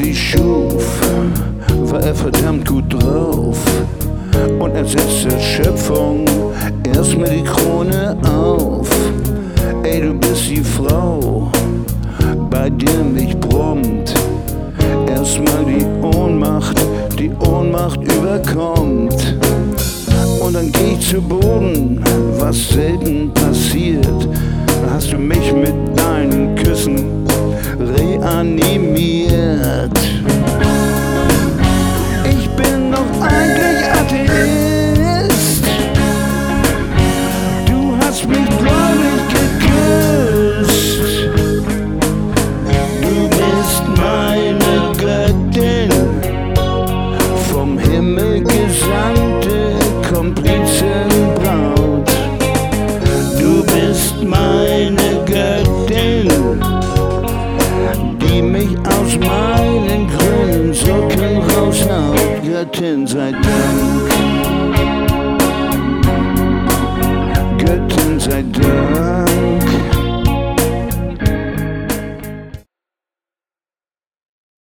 dich schuf, war er verdammt gut drauf und er setzte Schöpfung erstmal die Krone auf. Ey, du bist die Frau, bei der mich brummt erstmal die Ohnmacht überkommt. Und dann geh ich zu Boden, was selten passiert. Da hast du mich mit deinen Küssen reanimiert. Ich bin doch eigentlich Atheist. Du hast mich gläubig geküsst. Du bist meine Göttin, vom Himmel gesandte Komplizenbraut. Du bist meine Göttin, die mich aus meinen grünen Socken raushaut. Göttin sei Dank, Göttin sei Dank.